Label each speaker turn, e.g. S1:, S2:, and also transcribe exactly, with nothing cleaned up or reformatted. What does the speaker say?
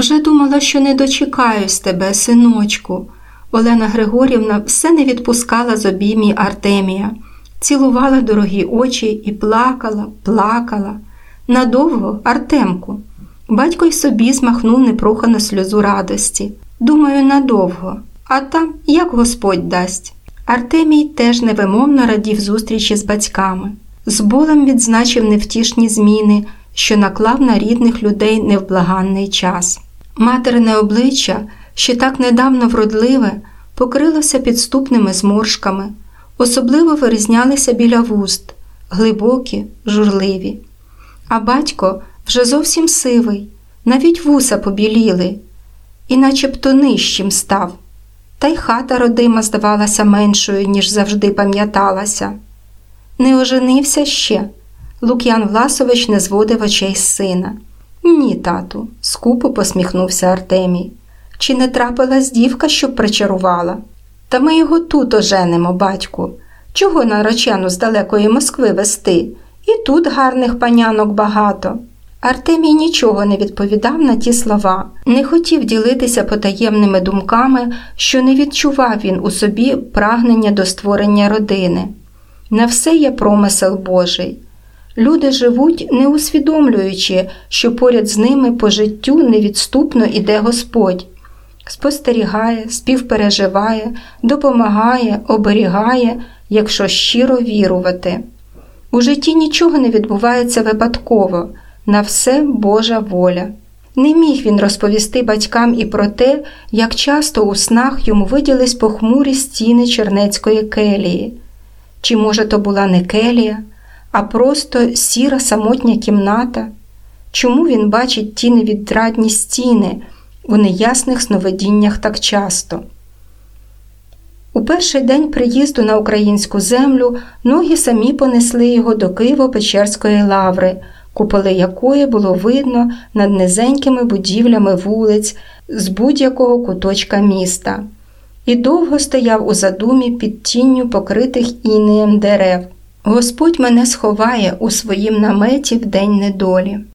S1: Вже думала, що не дочекаюсь тебе, синочку. Олена Григорівна все не відпускала з обіймів Артемія, цілувала дорогі очі і плакала, плакала. Надовго, Артемку? Батько й собі змахнув непрохану сльозу радості. Думаю, надовго. А там, як Господь дасть. Артемій теж невимовно радів зустрічі з батьками. З болем відзначив невтішні зміни, що наклав на рідних людей невблаганний час. Материне обличчя, ще так недавно вродливе, покрилося підступними зморшками. Особливо вирізнялися біля вуст, глибокі, журливі. А батько вже зовсім сивий, навіть вуса побіліли, і начебто нижчим став. Та й хата родима здавалася меншою, ніж завжди пам'яталася. Не оженився ще? Лук'ян Власович не зводив очей з сина. Ні, тату, скупо посміхнувся Артемій. Чи не трапилась дівка, щоб причарувала? Та ми його тут оженимо, батьку. Чого наречену з далекої Москви вести? І тут гарних панянок багато. Артемій нічого не відповідав на ті слова, не хотів ділитися потаємними думками, що не відчував він у собі прагнення до створення родини. На все є промисел Божий. Люди живуть, не усвідомлюючи, що поряд з ними по життю невідступно іде Господь. Спостерігає, співпереживає, допомагає, оберігає, якщо щиро вірувати. У житті нічого не відбувається випадково, на все Божа воля. Не міг він розповісти батькам і про те, як часто у снах йому виділись похмурі стіни чернецької келії. Чи, може, то була не келія, а просто сіра самотня кімната? Чому він бачить ті невідрадні стіни у неясних сновидіннях так часто? У перший день приїзду на українську землю ноги самі понесли його до Києво-Печерської лаври, куполи якої було видно над низенькими будівлями вулиць з будь-якого куточка міста. І довго стояв у задумі під тінню покритих інеєм дерев. Господь мене сховає у своїм наметі в день недолі.